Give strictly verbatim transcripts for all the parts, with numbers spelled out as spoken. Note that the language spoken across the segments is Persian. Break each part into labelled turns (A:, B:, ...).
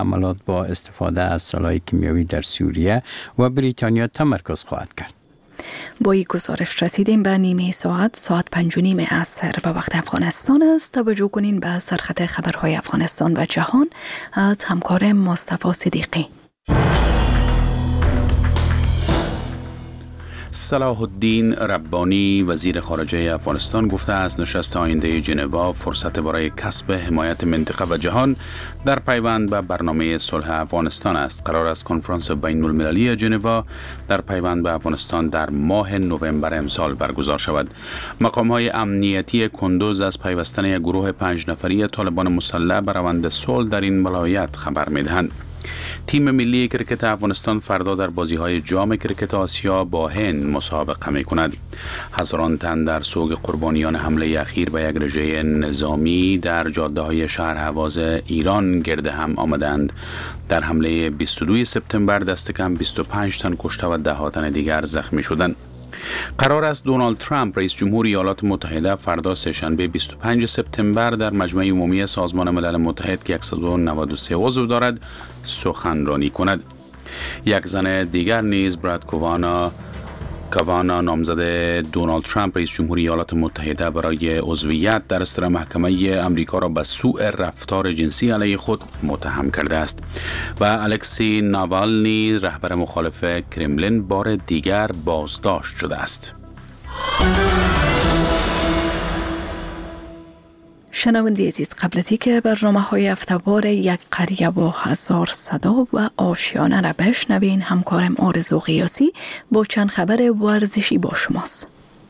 A: حملات با استفاده از سلاح کیمیاوی در سوریه و بریتانیا تمرکز خواهد کرد.
B: با این گزارش رسیدیم به نیمه ساعت ساعت پنج و نیم عصر به وقت افغانستان است. توجه کنین به سرخط خبرهای افغانستان و جهان از همکار مصطفی صدیقی.
C: صلاح الدین ربانی وزیر خارجه افغانستان گفته است نشست آینده ژنوا فرصت برای کسب حمایت منطقه و جهان در پیوند به برنامه صلح افغانستان است. قرار است کنفرانس بین المللی ژنوا در پیوند به افغانستان در ماه نوامبر امسال برگزار شود. مقام‌های امنیتی کندوز از پیوستن یک گروه پنج نفری طالبان مسلح به روند صلح در این ولایت خبر می‌دهند. تیم ملی کرکت افغانستان فردا در بازی‌های جام کرکت آسیا با هند مسابقه می‌کند. هزاران تن در سوگ قربانیان حمله اخیر به یک رژه نظامی در جاده‌های شهر هواز ایران گرد هم آمدند. در حمله بیست و دوم سپتامبر دست کم بیست و پنج تن کشته و ده تن دیگر زخمی شدند. قرار است دونالد ترامپ رئیس جمهور ایالات متحده فردا سه‌شنبه بیست و پنج سپتامبر در مجمع عمومی سازمان ملل متحد که صد و نود و سه عضو دارد سخنرانی کند. یک زن دیگر نیز براد کاوانا کاوانا نامزد دونالد ترامپ رئیس جمهور ایالات متحده برای عضویت در اصطلاح محکمه امریکا را به سوء رفتار جنسی علیه خود متهم کرده است و الکسی ناوالنی رهبر مخالف کرملین بار دیگر بازداشت شده است.
B: شنونده عزیز، قبل از اینکه برنامه های هفته‌وار یک قریه و هزار صدا و آشیانه را بشنوین، همکارم آرزو قیاسی با چند خبر ورزشی با شماست.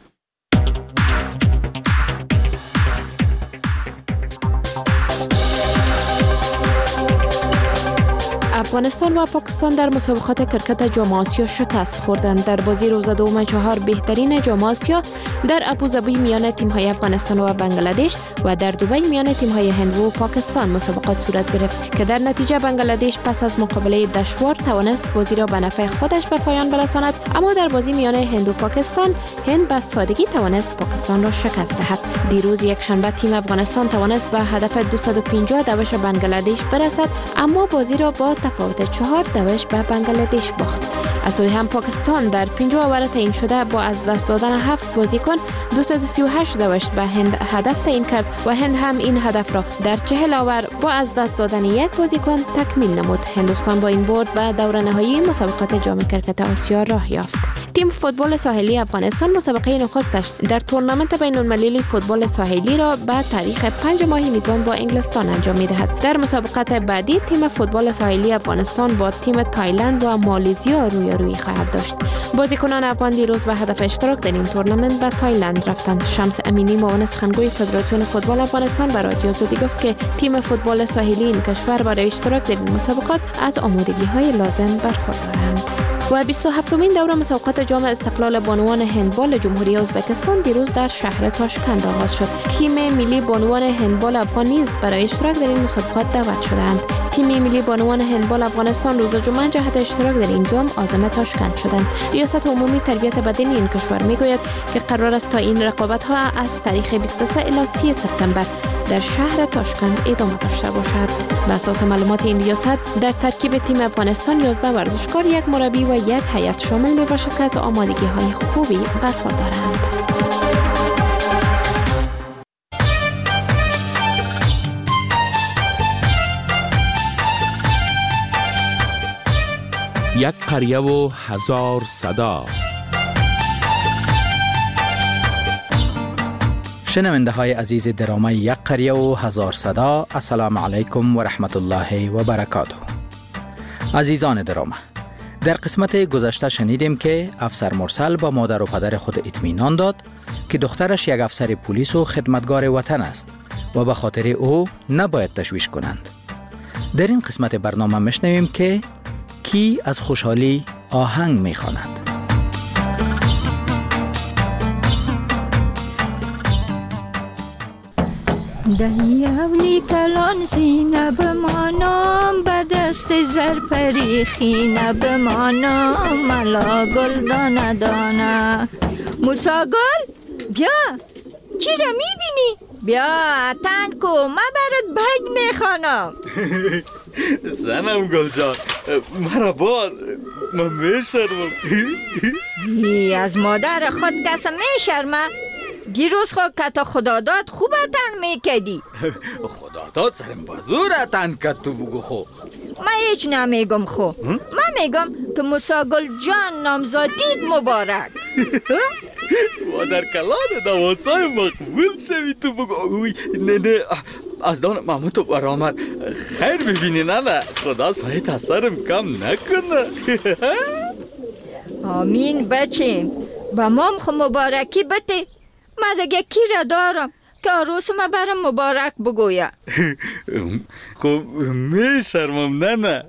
D: افغانستان و پاکستان در مسابقات کرکت جام آسیا شکست خوردند. در بازی روز دوم چهار بهترین جام آسیا در ابوظبی میان تیم‌های افغانستان و بنگلادش و در دبی میان تیم‌های هند و پاکستان مسابقات صورت گرفت که در نتیجه بنگلادش پس از مقابله دشوار توانست بازی را به نفع خودش به پایان برساند، اما در بازی میان هند و پاکستان هند به سادگی توانست پاکستان را شکست دهد. دیروز یک شنبه تیم افغانستان توانست به هدف دویست و پنجاه دوش بنگلادش برسد، اما بازی را با تفاوت چهار دوش به بنگلادش باخت. از سوی هم پاکستان در پنجاه اوور تعیین شده با از دست دادن هفت بازیکن دویست و سی و هشت دوش به هند هدف تعیین کرد و هند هم این هدف را در چهل اوور با از دست دادن یک بازیکن تکمیل نمود. هندوستان با این برد به دور نهایی مسابقات جام کرکت آسیا راه یافت. تیم فوتبال ساحلی افغانستان مسابقه نخستش در تورنمنت بین المللی فوتبال ساحلی را به تاریخ پنج ماه میزان با انگلستان انجام می‌دهد. در مسابقات بعدی تیم فوتبال ساحلی افغانستان با تیم تایلند و مالزیا رویارویی خواهد داشت. بازیکنان افغان دیروز به هدف اشتراک در این تورنمنت به تایلند رفتند. شمس امینی معاون سخنگوی فدراسیون فوتبال افغانستان به رادیو زودی گفت که تیم فوتبال ساحلی این کشور برای اشتراک در این مسابقات از آمادگی‌های لازم برخوردارند. و بیست و هفتمین دوره مسابقات جام استقلال بانوان هندبال جمهوری ازبکستان دیروز در شهر تاشکند آغاز شد. تیم ملی بانوان هندبال افغان نیز برای اشتراک در این مسابقات دعوت شدند. تیم ملی بانوان هندبال افغانستان روز جمعه جهت اشتراک در این جام عازم تاشکند شدند. ریاست عمومی تربیت بدنی این کشور میگوید که قرار است تا این رقابت‌ها از تاریخ بیست و سه الی سی سپتامبر در شهر تاشکند ادامه داشته باشد. بر اساس معلومات این ریاست در ترکیب تیم افغانستان یازده ورزشکار، یک مربی و یک هیئت شامل می باشد که از آمادگی‌های خوبی برخوردارند.
E: یک قریه و هزار صدا.
F: شنونده های عزیز درامه یک قریه و هزار صدا، السلام علیکم و رحمت الله و برکاته. عزیزان درامه، در قسمت گذشته شنیدیم که افسر مرسل با مادر و پدر خود اطمینان داد که دخترش یک افسر پلیس و خدمتگار وطن است و به خاطر او نباید تشویش کنند. در این قسمت برنامه میشنویم که کی از خوشحالی آهنگ میخواند.
G: دهیولی کلان زینه بمانم، به دست زر پریخینه بمانم، ملا گل دانه دانه. موسا گل بیا، چی را میبینی؟ بیا تن کو، ما برات بگ میخوانم.
F: زنم گل جان مرا بار من میشرمم.
G: ای از مادر خود کس میشرمه؟ دیروز خود کتا خدا داد خوب اتن میکدی.
F: خدا داد سرم بازور اتن کد تو بگو خو.
G: من هیچ نمیگم خو. من میگم که موسی گل جان نامزادیت مبارک.
F: مادر کلان نواسای مقبول شوی تو بگو. نه نه از دان محمود تو برآمد. خیر ببینی نه نه خدا سایت از سرم کم نکنه.
G: آمین بچیم با مام خو مبارکی بده. من دیگه کی را دارم که عروس ما برم مبارک بگویا.
F: خب می شرمم نه نه.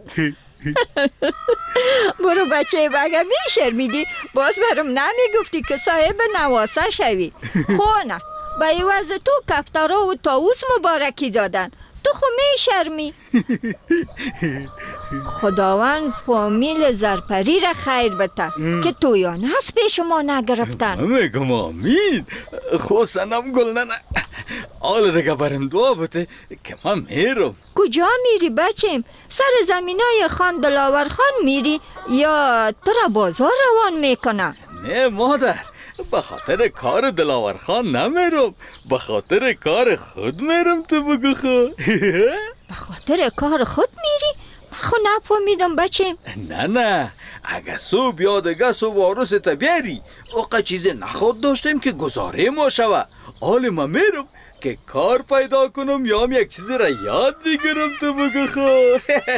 G: برو بچه بگه می شرمیدی باز برم نمی گفتی که صاحب نواسه شوی. خو نه با عوض تو کفتارا و طاووس مبارکی دادن تو خو می شرمی. خداوند فامیل زرپری را خیر بده که تویان هست پیش ما نگرفتن.
F: میگم آمین. خو سنم گل نه نه حالا دیگه برم دعا بده که من میرم.
G: کجا میری بچیم؟ سر زمینای خان دلاور خان میری یا تو را بازار روان میکنه؟
F: نه مادر به خاطر کار دلاور خان نمیرم به خاطر کار خود میرم تو بگو خو.
G: به خاطر کار خود میری؟ من خو نفهمیدم بچیم.
F: نه نه اگه صبح یا دیگه صبح عروس تا بیاری اوقا چیز نخود داشتیم که گزاره ما شوه. حال ما میرم که کار پیدا کنم یا هم یک چیز را یاد بگیرم تو بگو خو.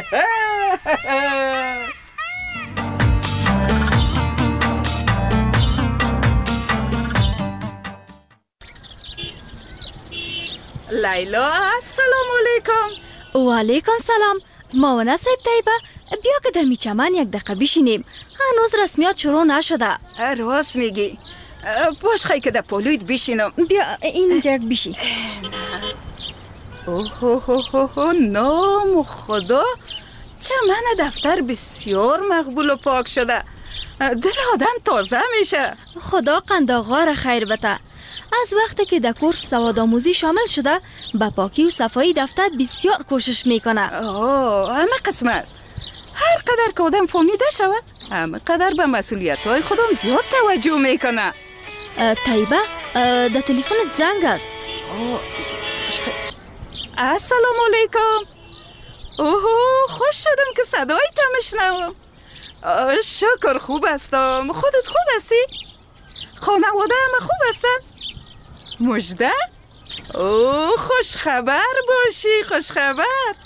H: لیلا السلام علیکم.
I: و علیکم سلام. ماونه صاحب طیبه بیا که در می چمن یک دقیقه بشینیم. هنوز رسمیات شروع نشده.
H: راست میگی. باش خیلی که در پولویت بشینم.
I: بیا اینجا یک بشین.
H: اوه نام خدا چمن دفتر بسیار مقبول و پاک شده. دل آدم تازه میشه.
I: خدا قند آقا را خیر بده. از وقتی که در کورس سوادآموزی شامل شده با پاکی و صفایی دفتر بسیار کوشش میکنه.
H: آه همه قسم است. هر قدر که آدم فهمیده شود همه قدر به مسئولیت های خودم زیاد توجه میکنه.
I: طیبه در تلفنت زنگ است.
H: السلام علیکم. اوه خوش شدم که صدای تمشنوم. شکر خوب هستم. خودت خوب هستی؟ خانواده همه خوب هستن؟ مژده؟ اوه خوش خبر باشی. خوش خبر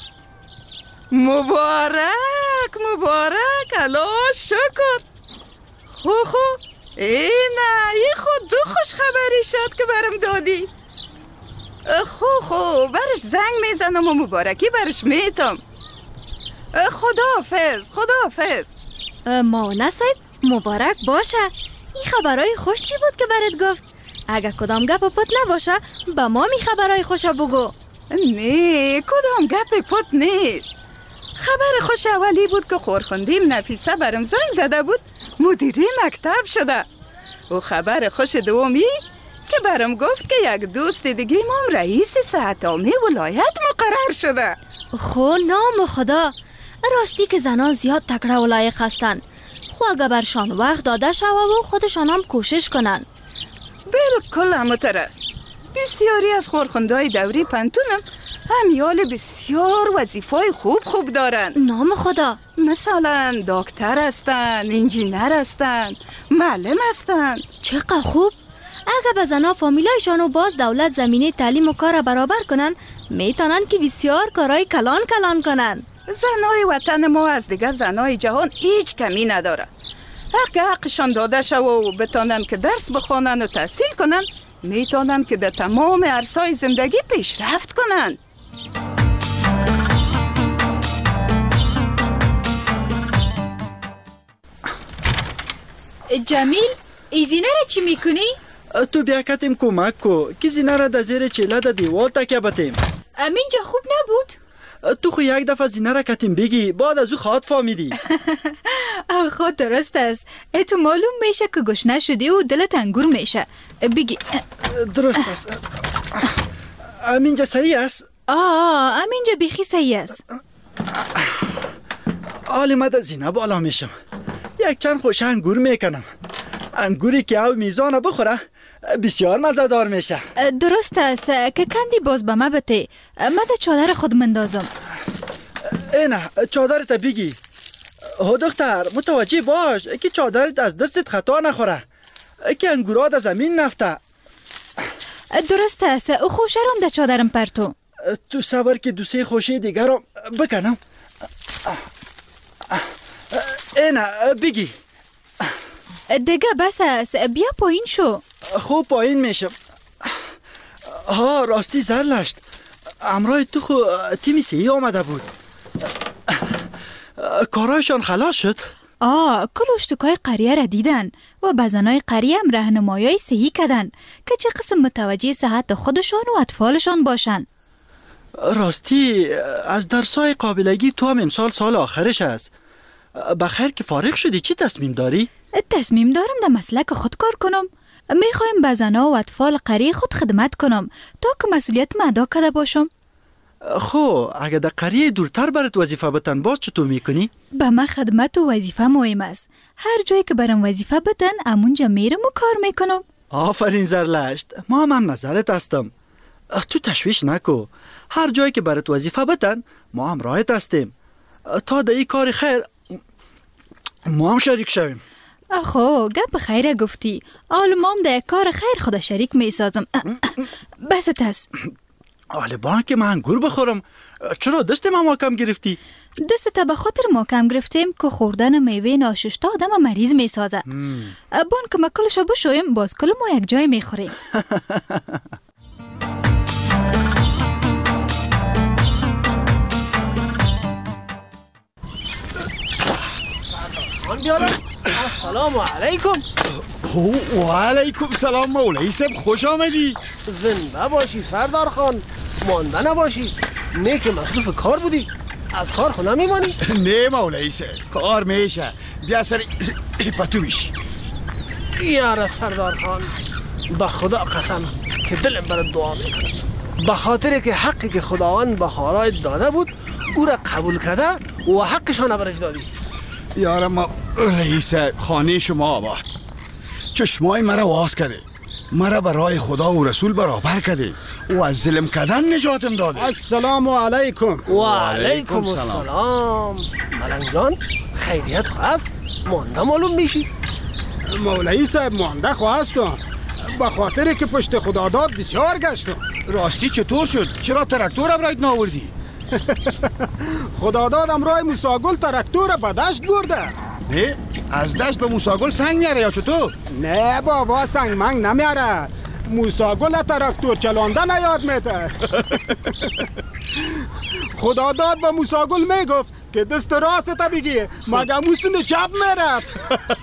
H: مبارک مبارک. الا شکر. خو خو اینه ای خود دو خوش خبری شد که برم دادی. خو خو برش زنگ میزنم و مبارکی برش میتم. خداحافظ خداحافظ.
I: ماونه صاحب مبارک باشه. این خبرهای خوش چی بود که برات گفت؟ اگه کدام گپ پت نباشه با ما می خبرهای خوشا بگو.
H: نه کدام گپ پت نیست. خبر خوش اولی بود که خورخوندیم نفیسه برم زنگ زده بود مدیره مکتب شده. و خبر خوش دومی که برم گفت که یک دوست دیگه مام رئیس صحت عامه ولایت مقرر شده.
I: خو نام خدا راستی که زنان زیاد تکړه و لایق هستن. خو اگه برشان وقت داده شوه و خودشان هم کوشش کنن.
H: بالکل همتر است. بسیاری از خورخوندهای دوری پنتونم همیال بسیار وظیفای خوب خوب دارن.
I: نام خدا
H: مثلا دکتر هستن، انجینر هستن، معلم هستن.
I: چقدر خوب. اگه به زنها فامیلایشان و باز دولت زمینه تعلیم و کار برابر کنن میتونن که بسیار کارهای کلان کلان کنن.
H: زنهای وطن ما از دیگه زنهای جهان هیچ کمی نداره. اگه حقشان داده شو و بتانن که درس بخوانن و تحصیل کنن میتونن که در تمام عرصه‌های زندگی پیشرفت کنن.
J: جمیل ایزینه را چی میکنی؟
K: تو بیا کتیم کمک کو که زینه را در زیر چیله در دیوال تکیه بتیم.
J: امینجا خوب نبود؟
K: تو خو یک دفعه زینه را کتیم بگی بعد از او خواهد فهمیدی.
J: خود درست است. تو معلوم میشه که گشنه شدی و دلت انگور میشه. بگی
K: درست است. امینجا صحیح است؟
J: آه امینجا بیخی صحیح است.
K: حال من در زینه بالا میشم. یک چند خوش انگور میکنم. انگوری که او میزانه بخوره بسیار مزه‌دار میشه.
J: درست است که کندی باز به ما بته. من در چادر خود مندازم.
K: اینه چادرت بگی. ها دختر متوجه باش که چادرت از دستت خطا نخوره، که انگورات از زمین نفته.
J: درست است. او خوشه رام در چادرم پرتو.
K: تو صبر که دو سه خوشه دیگر رو بکنم. اینه بگی.
J: دیگه بس است. بیا پایین شو.
K: خوب پایین میشم. ها راستی زرلشت، امرای تو خو تیمی سهی آمده بود. کارایشان خلاص شد؟
J: آه کل اشتکای قریه را دیدن و بزنای قریه هم رهنمایی صحی کردن که چه قسم متوجه صحت خودشان و اطفالشان باشن.
K: راستی از درسای قابلگی تو هم امسال سال آخرش است. بخیر که فارغ شدی چی تصمیم داری؟
J: تصمیم دارم در مسلک خود کار کنم. میخوایم به زنها و اطفال قریه خود خدمت کنم تا که مسئولیت ما ادا کرده باشم.
K: خب اگه در قریه دورتر برات وظیفه بتن باز چطور میکنی؟
J: به من خدمت و وظیفه مهم است. هر جایی که برام وظیفه بتن امونجا میرم و کار میکنم.
K: آفرین زرلشت، ما هم, هم نظرت هستم. تو تشویش نکو. هر جایی که برات وظیفه بتن ما هم راحت هستیم تا در این کار خیر ما هم شریک شویم.
J: خو گپ خیره گفتی. آل ما هم در کار خیر خود شریک میسازم. بس است.
K: آل بان که من انگور بخورم. چرا دست ما محکم گرفتی؟
J: دست تا به خاطر محکم گرفتیم که خوردن میوه ناشسته آدم مریض میسازه. بان که ما کلشو بشویم باز کل ما یک جای میخوریم.
L: السلام علیکم.
M: و علیکم سلام مولوی صاحب، خوش آمدی.
L: زنده باشی سردار خان، مانده نباشی. نه که مصروف کار بودی، از کار خو نمیمانی؟
M: نه مولوی صاحب، کار میشه. بیا سر پتو بیشی.
L: یاره سردار خان، به خدا قسم که دلم برات دعا میکنم، به خاطر که حقی که خداوند به خارایت داده بود او را قبول کرده و حقشان برش دادی.
M: یاره ما رئیس خانه شما آباد، چشمای مرا واز کرده، مرا برای خدا و رسول برابر کرده و از ظلم کردن نجاتم داده.
L: السلام علیکم. و علیکم السلام. ملنگ جان خیریت خواست؟ مانده معلوم میشی؟
N: مولوی صاحب مانده خواستم به خاطر که پشت خدا داد بسیار گشتم.
M: راستی چطور شد؟ چرا ترکتور امرایت ناوردی؟
N: خدا داد امرای موساگل ترکتور به دشت برده.
M: نه؟ از دشت به موساگل سنگ میاره یا چطور؟
N: نه بابا سنگ منگ نمیاره. موساگل ترکتور چلانده نیاد میده. خدا داد به موساگل میگفت که دست راست تا بگی مگه موسون چپ میرفت.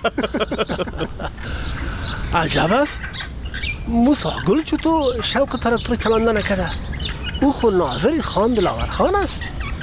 L: عجب است. موساگل چطور شوق ترکتور چلانده نکرده؟ او خود ناظر خان دلاور خان است.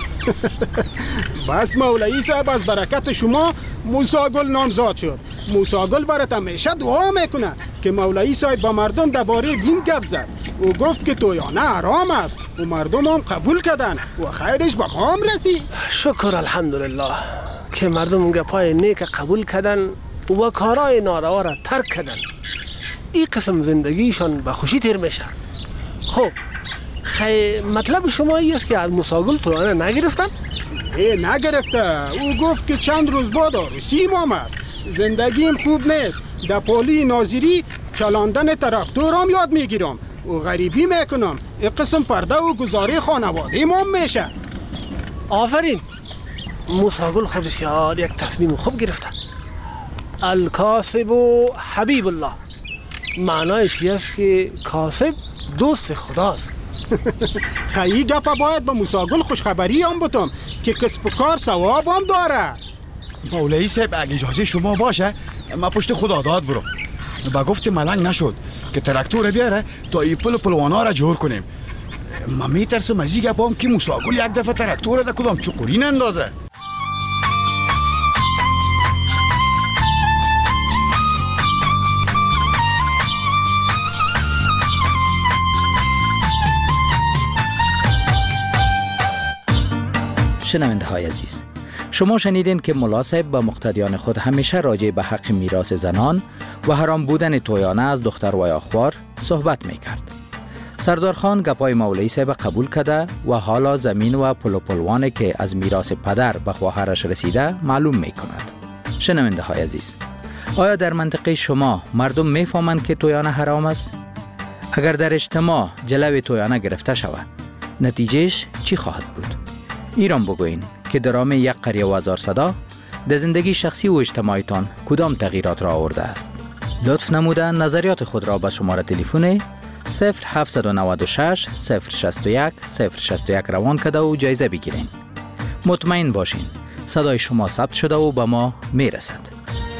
N: بس مولوی صاحب از برکت شما موساگل نامزاد شد. موساگل برات همیشه دعا میکنه که مولوی صاحب با مردم درباره دین گپ زد. او گفت که تویانه حرام است و مردم هم قبول کردن و خیرش به ما هم رسید.
L: شکر الحمدلله که مردم گپای نیک قبول کردن و کارهای ناروا را ترک کردن. این قسم زندگیشان به خوشی تیر میشه. خب خی مطلب شما ای است که از موساگل تویانه نگرفتن؟
N: ای نگرفته. او گفت که چند روز بعد عروسی مام است، زندگیم خوب نیست، در پالی ناظری چلاندن ترکتور هم یاد میگیرم و غریبی میکنم. این قسم پرده و گزاره خانواده مام میشه.
L: آفرین. موساگل خود بسیار یک تصمیم خوب گرفته. الکاسب و حبیب الله، معنایش است که کاسب دوست خداست.
N: خیلی گپا باید به موساگل خوشخبری هم بتم که کسب و کار ثواب هم داره.
M: مولوی صاحب اگه اجازه شما باشه ما پشت خدا داد برم. با گفت ملنگ نشد که ترکتور بیاره تا ای پل پلوانا را جور کنیم. ما میترسم از این گپام که موساگل یک دفعه ترکتور در کدام چقوری نندازه.
F: شنونده های عزیز، شما شنیدین که ملا صاحب با مقتدیان خود همیشه راجع به حق میراث زنان و حرام بودن تویانه از دختر و یا خوار صحبت میکرد. سردار خان گپای مولوی صاحب قبول کرده و حالا زمین و پل و پلوانی که از میراث پدر به خواهرش رسیده معلوم میکند. شنونده های عزیز، آیا در منطقه شما مردم میفهمند که تویانه حرام است؟ اگر در اجتماع جلوی تویانه گرفته شود، نتیجهش چی خواهد بود؟ ایران بگوین که درام یک قریه و هزار صدا در زندگی شخصی و اجتماعیتان کدام تغییرات را آورده است؟ لطف نموده نظریات خود را به شماره تلفن صفر هفت نه شش صفر شش یک صفر شش یک روان کرده و جایزه بگیرین. مطمئن باشین صدای شما ثبت شده و به ما میرسد.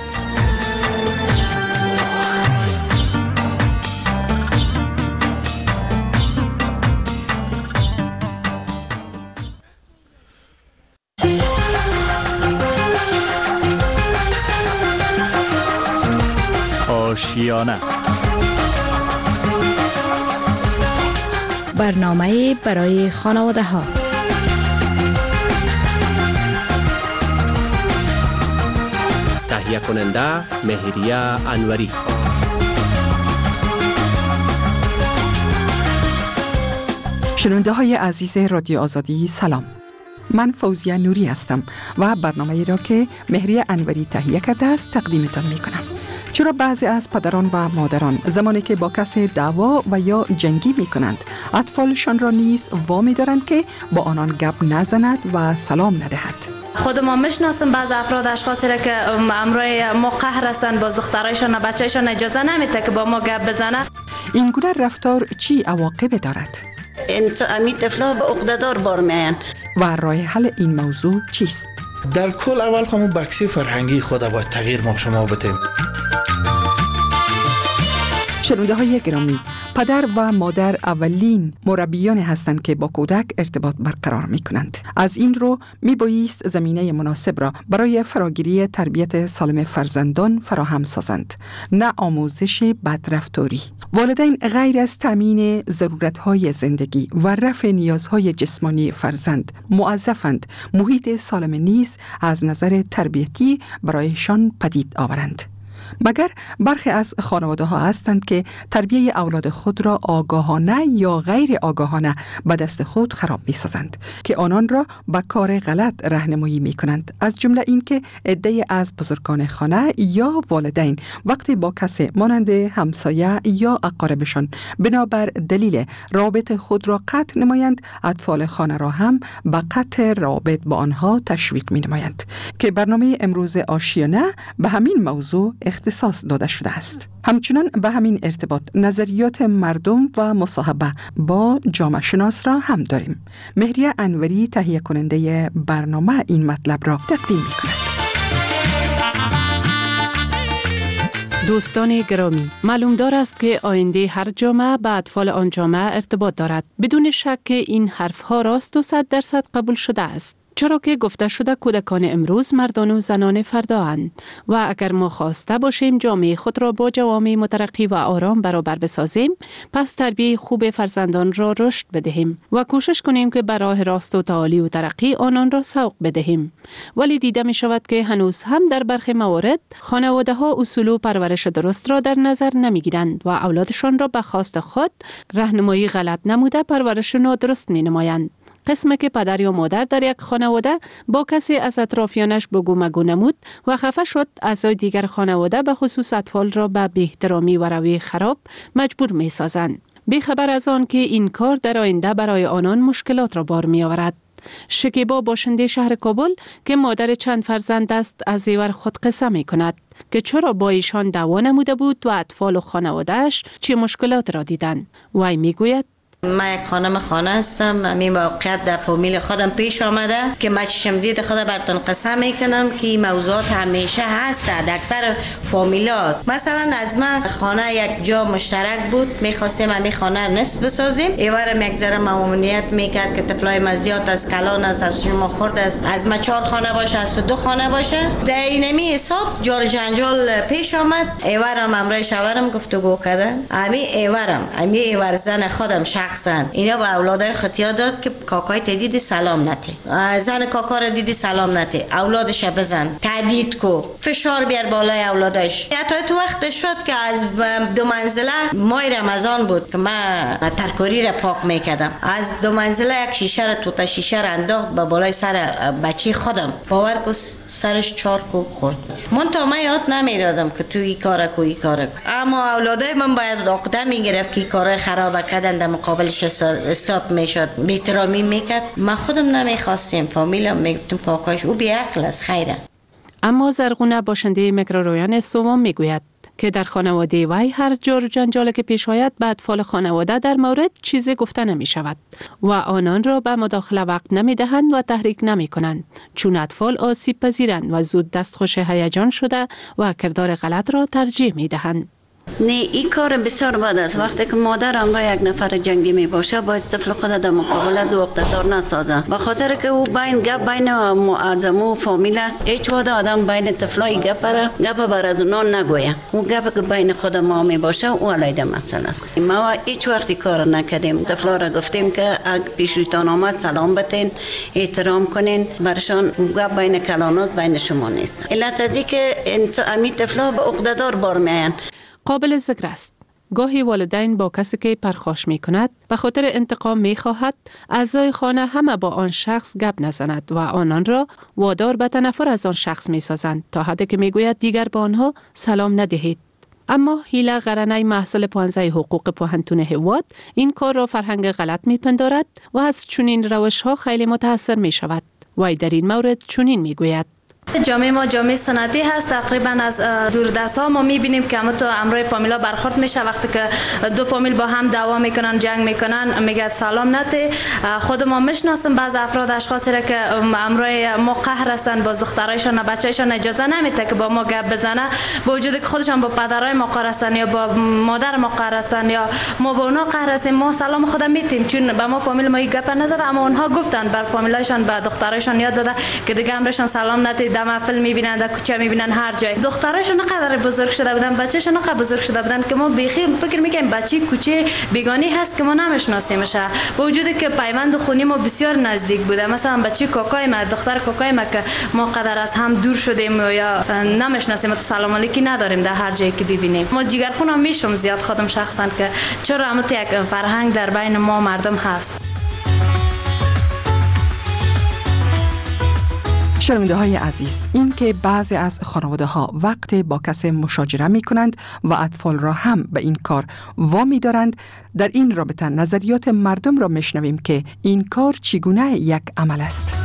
E: آشیانه،
O: برنامه برای خانواده ها.
E: تهیه کننده مهریه انوری.
P: شنونده های عزیز رادیو آزادی سلام. من فوزیه نوری هستم و برنامه را که مهریه انوری تهیه کرده است تقدیمتان می کنم. چرا بعضی از پدران و مادران زمانی که با کسی دعوا و یا جنگی می کنند اطفالشان را نیز وامی دارند که با آنان گپ نزند و سلام ندهد؟
Q: خود ما میشناسیم بعض افراد اشخاصی را که امروی ما قهر هستند، با دخترایشان و بچه‌شان اجازه نمیده که با ما گپ بزنه.
P: این گونه رفتار چی عواقب دارد؟
R: امی طفلا به عقده‌دار بار میان.
P: و راه حل این موضوع چیست؟
S: در کل اول همون بکسی فرهنگی خود باید تغییر ما شما بدیم.
P: شنونده های گرامی، پدر و مادر اولین مربیان هستند که با کودک ارتباط برقرار می کنند. از این رو می بایست زمینه مناسب را برای فراگیری تربیت سالم فرزندان فراهم سازند، نه آموزش بدرفتاری. والدین غیر از تامین ضرورت‌های زندگی و رفع نیازهای جسمانی فرزند موظفند محیط سالم نیز از نظر تربیتی برایشان پدید آورند. مگر برخی از خانواده ها هستند که تربیه اولاد خود را آگاهانه یا غیر آگاهانه به دست خود خراب می سازند که آنان را به کار غلط راهنمایی می کنند. از جمله این که عده‌ای از بزرگان خانه یا والدین وقتی با کسی مانند همسایه یا اقاربشان بنابر دلیل رابط خود را قطع نمایند، اطفال خانه را هم به قطع رابط با آنها تشویق می نمایند که برنامه امروز آشیانه به همین موضوع اختصاص داده شده است. همچنان به همین ارتباط نظریات مردم و مصاحبه با جامعه شناس را هم داریم. مهریه انوری تهیه کننده برنامه این مطلب را تقدیم می کند.
T: دوستان گرامی، معلوم دار است که آینده هر جامعه به اطفال آن جامعه ارتباط دارد. بدون شک که این حرفها راست و صد درصد قبول شده است. چرا که گفته شده کودکان امروز مردان و زنان فردا اند و اگر ما خواسته باشیم جامعه خود را با جوامع مترقی و آرام برابر بسازیم، پس تربیت خوب فرزندان را رشد بدهیم و کوشش کنیم که به راه راست و تعالی و ترقی آنان را سوق بدهیم. ولی دیده می شود که هنوز هم در برخی موارد خانواده ها اصول و پرورش درست را در نظر نمی گیرند و اولادشان را به خواست خود راهنمایی غلط نموده پرورش نادرست می نمایند. قسمه که پدر یا مادر در یک خانواده با کسی از اطرافیانش بگو مگو نمود و خفه شد، اعضای دیگر خانواده به خصوص اطفال را به بی‌احترامی و روی خراب مجبور می سازند، بی‌خبر از آن که این کار در آینده برای آنان مشکلات را بار می آورد. شکیبا باشنده شهر کابل که مادر چند فرزند است از زیور خود قصه می کند که چرا با ایشان دعوا نموده بود و اطفال و خانوادهش چه مشکلات را دیدند. وی می گوید
R: من یک خانم خانه هستم. همین موقعیت در فامیل خودم پیش آمده که من چشم دید خدا براتون قسم میکنم که این موضوعات همیشه هست در اکثر فامیلات. مثلا از من خانه یک جا مشترک بود، میخواستیم همین خانه رو نصف بسازیم. ایوارم یک ذره ممنوعیت میکرد که طفلای من زیاد از کلان است، از شما خورد است، از ما چهار خانه باشه، از دو خانه باشه. در اینمی حساب جار جنجال پیش آمد. ایوارم امروز شوهرم گفتگو کردن. همین ایوارم همین ایوار زن خودم شخص شخصا اینا به اولادای خود یاد داد که کاکای دیدی سلام نتی، زن کاکا را دیدی سلام نتی، اولادش بزن، تهدید کو، فشار بیار بالای اولادش. حتی تو وقت شد که از دو منزله ماه رمضان بود که من ترکاری را پاک میکردم، از دو منزله یک شیشه را توتا شیشه را انداخت به بالای سر بچه خودم، باور کو سرش چهار کوب خورد. من تا من یاد نمیدادم که تو این کار کو این کار، اما اولادای من باید عقده میگرفت که کارهای خراب کردن در مقابلش استاد میشد، بی‌احترامی میکرد. ما خودم نمیخواستیم، فامیلم میگفتیم پاکایش او بی‌عقل است خیره.
T: اما زرغونه باشنده میکرورویان سوم میگوید که در خانواده وی هر جور جنجال که پیش آید به اطفال خانواده در مورد چیزی گفته نمی شود و آنان را به مداخله وقت نمی دهند و تحریک نمی کنند، چون اطفال آسیب پذیرند و زود دستخوش هیجان شده و کردار غلط را ترجیح می دهند.
U: نه این کار بسیار بد است. وقتی که مادر هم با یک نفر جنگی می باشه باید طفل خود در مقابل از عقده‌دار نسازه، به خاطر که او بین گپ بین معظمو فامیل است. هیچ وقت آدم بین طفلای گپ را گپ بر از اونان نگویه. او گپ که بین خود ما می باشه او علیه مسئله است. ما هیچ وقتی کار نکردیم. طفلا را گفتیم که اگه پیشتون آمد سلام بتین، احترام کنین، برشان گپ بین کلانات بین شما نیست. علت ازی که امی طفلا به عقده‌دار بار میان.
T: قابل ذکر است گاهی والدین با کسی که پرخاش می کند به خاطر انتقام می خواهد اعضای خانه همه با آن شخص گپ نزند و آنان را وادار به تنفر از آن شخص می سازند تا حدی که می گوید دیگر به آنها سلام ندهید. اما هیله غرنه محصل پانزده حقوق پوهنتون هواد این کار را فرهنگ غلط می پندارد و از چنین روش ها خیلی متاثر می شود. وی در این مورد چنین می گوید:
Q: جامعه ما جامعه سنتی هست. تقریبا از دوردست ها ما میبینیم که همه تو امروی فامیلا برخورد میشه. وقتی که دو فامیل با هم دعوا میکنن، جنگ میکنن، میگه سلام نته. خود ما میشناسیم بعض افراد اشخاصی را که امروی ما قهر هستن، با دخترایشان و بچه‌ایشان اجازه نمیده که با ما گپ بزنه، با وجودی که خودشان با پدرای ما قهر هستن یا با مادر ما قهر هستن یا ما با اونا قهر هستیم. ما سلام خودم میتیم چون به ما فامیل ما گپ نزده، اما اونها گفتن بر فامیلایشان به دخترایشان یاد داده که دیگه امرشان سلام نته. در محفل میبینن، در کوچه میبینن، هر جای دخترایشون نقدر بزرگ شده بودن، بچه‌شون نقدر بزرگ شده بودن که ما بیخی فکر میکنیم بچه کوچه بیگانی هست که ما نمیشناسیمش، با وجودی که پیوند خونی ما بسیار نزدیک بوده. مثلا بچه کاکای ما، دختر کاکای ما که ما قدر از هم دور شدیم یا نمیشناسیم، سلام علیکی نداریم در هر جایی که ببینیم. ما جیگرخونم میشم زیاد خودم شخصا که چرا همت یک فرهنگ در بین ما مردم هست.
P: شنونده های عزیز، این که بعضی از خانواده ها وقت با کسی مشاجره می کنند و اطفال را هم به این کار وامی دارند، در این رابطه نظریات مردم را میشنویم که این کار چگونه یک عمل است.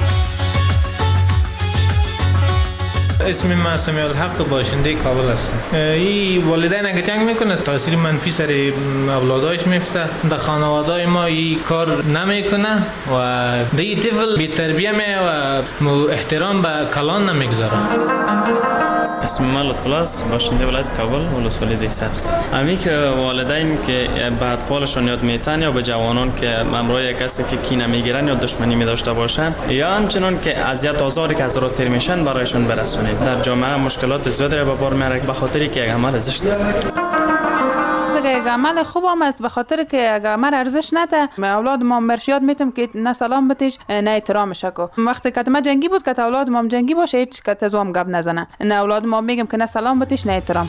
V: اسم من سمیع الحق باشنده کابل هستم. این والدین اگه جنگ میکنه تاثیر منفی سر اولادایش میفته. در خانواده ما این کار نمیکنه و دی طفل بی تربیه می و احترام به کلان نمیگذاره.
W: اسم من لطفالاس باشنده ولایت کابل ولسوالی سبز. امی که والدین که به اطفالشون یاد میتن یا به جوانان که امروی کسی که کینه میگیرن یا دشمنی میداشته باشن یا همچنان که اذیت آزاری که از راه تیر میشن برایشون برسونید. در جامعه مشکلات زیادی را به بار میاره به خاطری که یک عمل زشت است.
X: یک عمل خوب هم است به خاطر که اگه عمل ارزش نده اولاد ما مرشیات میتم که نه سلام بتیش نه احترامش کو. وقتی که ما جنگی بود که اولاد ما جنگی باشه هیچ که تزوام گپ نزنه، نه اولاد ما میگم که نه سلام بتیش نه احترام.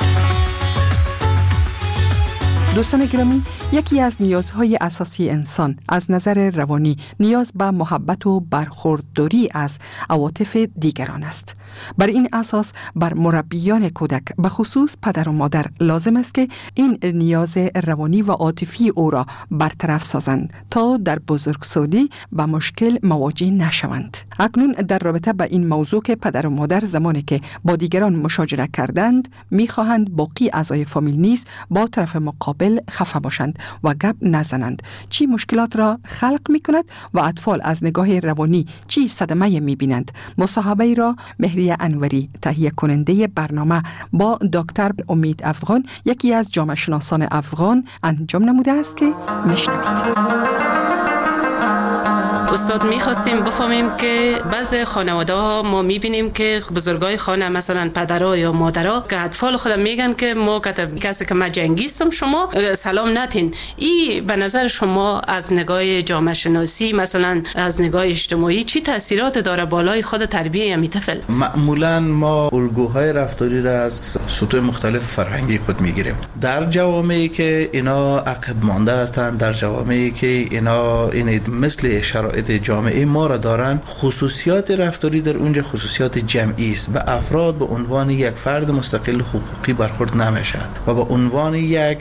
P: دوستان گرامی، یکی از نیازهای اساسی انسان از نظر روانی نیاز به محبت و برخورداری از عواطف دیگران است. بر این اساس بر مربیان کودک به خصوص پدر و مادر لازم است که این نیاز روانی و عاطفی او را برطرف سازند تا در بزرگسالی به مشکل مواجه نشوند. اکنون در رابطه با این موضوع که پدر و مادر زمانی که با دیگران مشاجره کردند می‌خواهند باقی اعضای فامیل نیز با طرف مقابل خفه باشند و گپ نزنند، چی مشکلات را خلق می کند و اطفال از نگاه روانی چی صدمه می بینند. مصاحبه را مهریه انوری تهیه کننده برنامه با دکتر امید افغان، یکی از جامعه شناسان افغان، انجام نموده است که میشنوید.
T: استاد میخواستیم بفهمیم که بعضی خانواده ها ما میبینیم که بزرگای خانه مثلا پدرها یا مادرها که اطفال خودم میگن که ما کسی که من جنگیستم شما سلام نتین. این به نظر شما از نگاه جامعه شناسی مثلا از نگاه اجتماعی چی تاثیرات داره بالای خود تربیه می طفل؟
S: معمولا ما الگوهای رفتاری را از سطوح مختلف فرهنگی خود میگیریم. در جوامعی که اینا عقب مانده هستند، در جوامعی که اینا این مثل شرایط جامعه ما را دارن، خصوصیات رفتاری در اونجا خصوصیات جمعی است و افراد به عنوان یک فرد مستقل حقوقی برخورد نمیشن و به عنوان یک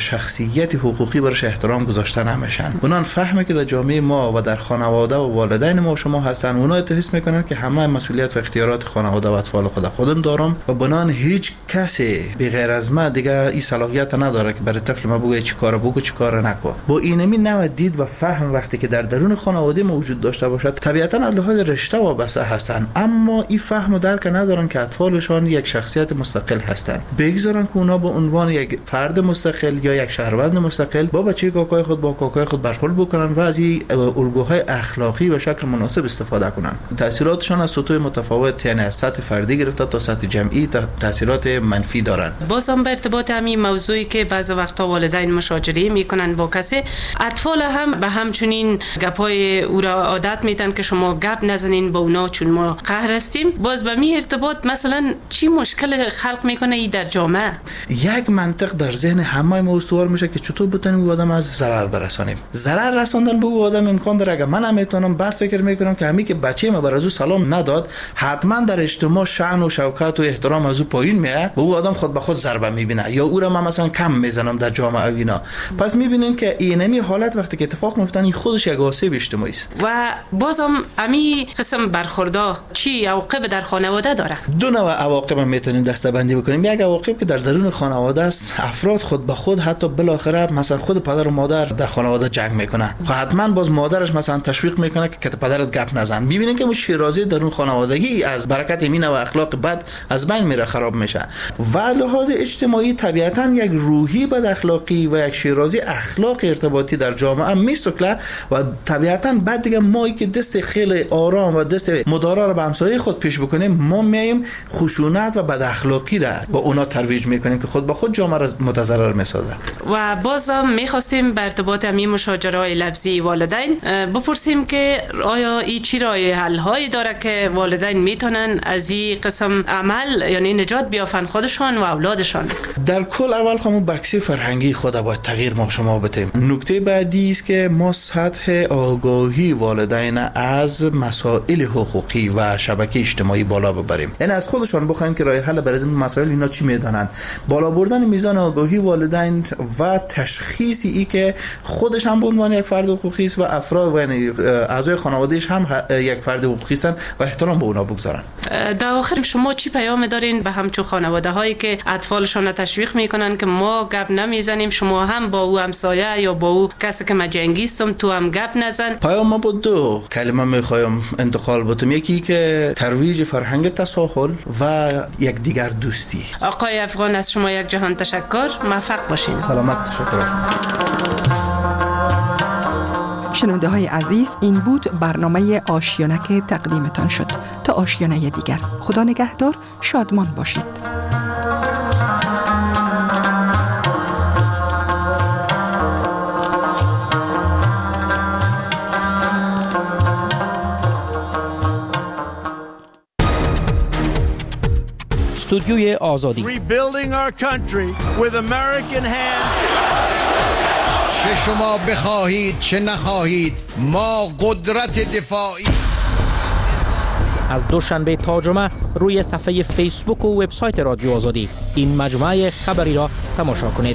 S: شخصیت حقوقی برش احترام گذاشته نمیشن. اونان فهمه که در جامعه ما و در خانواده و والدین ما شما هستن، اونا حس میکنن که همه مسئولیت و اختیارات خانواده و اطفال خود خودم دارم و بنان هیچ کسی به غیر از من دیگه این صلاحیت نداره که برای طفل ما بگه چی کارو بگو چی کارو نکن. با اینمی نوع دید و فهم وقتی که در درون خانواده موجود داشته باشد، طبیعتا از لحاظ رشته وابسته هستن، اما این فهم و درک ندارن که اطفالشان یک شخصیت مستقل هستند. بگذارن که اونا به عنوان یک فرد مستقل یا یک شهروند مستقل با بچه کاکای خود با کاکای خود برخورد بکنن و از این الگوهای اخلاقی و شکل مناسب استفاده کنن. تاثیراتشان از سطوح متفاوت، یعنی از سطح فردی گرفته تا سطح جمعی تاثیرات منفی دارن.
T: بازم به ارتباط همین موضوعی که بعضی وقتا والدین مشاجره میکنن با کسی، اطفال هم به همچنین گپای او را عادت میدن که شما گپ نزنین با اونا چون ما قهر هستیم. باز به می ارتباط مثلا چی مشکل خلق میکنه ای در جامعه؟
S: یک منطق در ذهن همه ما استوار میشه که چطور بتونیم به آدم از ضرر برسانیم. ضرر رساندن به آدم امکان داره. اگه من نمیتونم، بعد فکر میکنم که همین که بچه ما برازو سلام نداد، حتما در اجتماع شأن و شوکت و احترام از او پایین میاد و او آدم خود به خود ضربه میبینه یا او را من مثلا کم میزنم در جامعه اینا. پس میبینین که اینمی حالت وقتی که اتفاق میفته این خودش یک آسیب اجتماعی است.
T: و بازم امی قسم برخوردا چی عواقب در خانواده داره؟
S: دو نوع عواقب میتونیم دسته‌بندی بکنیم. یک عواقب که در درون خانواده است، افراد خود به خود حتی بالاخره مثلا خود پدر و مادر در خانواده جنگ میکنه، خب حتما باز مادرش مثلا تشویق میکنه که پدرت گپ نزن. میبینین که شیرازی درون خانوادگی از برکت این و اخلاق بد از بین میره، خراب میشه. و لحاظ اجتماعی طبیعتا یک روحی بد اخلاقی و یک شیرازی اخلاق ارتباطی در جامعه میسکله و طبیعتا بعد دیگه ما که دست خیلی آرام و دست مدارا رو به همسایه خود پیش بکنیم، ما میایم خشونت و بد اخلاقی را با اونا ترویج میکنیم که خود به خود جامعه را متضرر میسازه.
T: و بازم میخواستیم به ارتباط همین مشاجره لفظی والدین بپرسیم که آیا این چی راه حل هایی داره که والدین میتونن از این قسم عمل یعنی نجات بیافن خودشان و اولادشان؟
S: در کل اول همون بکسی فرهنگی خود باید تغییر ما شما بدیم. نکته بعدی است که ما سطح آگاهی والدین از مسائل حقوقی و شبکه اجتماعی بالا ببریم. یعنی از خودشان بخوایم که راه حل برای این مسائل اینا چی میدونن. بالا بردن میزان آگاهی والدین و تشخیصی ای که خودش هم به عنوان یک فرد حقوقی است و افراد و یعنی اعضای خانواده‌اش هم یک فرد حقوقی هستند و احترام به اونا بگذارن.
T: در آخر شما چی پیام دارین به همچون خانواده هایی که اطفالشان را تشویق میکنن که ما گپ نمیزنیم، شما هم با او همسایه یا با او کسی که ما جنگیستم تو هم گپ نزن؟
S: پیام ما با دو کلمه میخوایم انتقال بدم. یکی که ترویج فرهنگ تساهل و یک دیگر دوستی.
T: آقای افغان از شما یک جهان تشکر، موفق باشین.
S: سلامت. تشکر.
P: شنونده های عزیز، این بود برنامه آشیانه که تقدیمتان شد. تا آشیانه دیگر، خدا نگهدار، شادمان باشید.
E: استودیوی آزادی.
A: Rebuilding our country with American hands.
B: چه شما بخواهید چه نخواهید، ما قدرت دفاعی.
E: از دوشنبه تا جمعه روی صفحه فیسبوک و وبسایت رادیو آزادی این مجموعه خبری را تماشا کنید.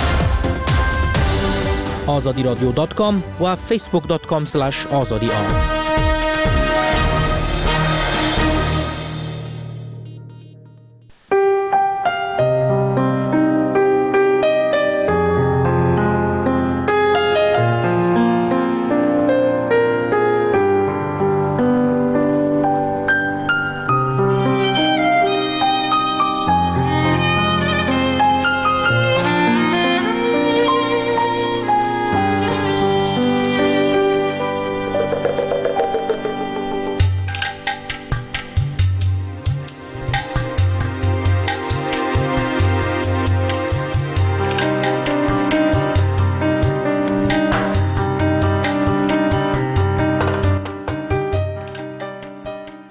E: آزادی رادیو دات کام و فیسبوک دات کام اسلش آزادی آر.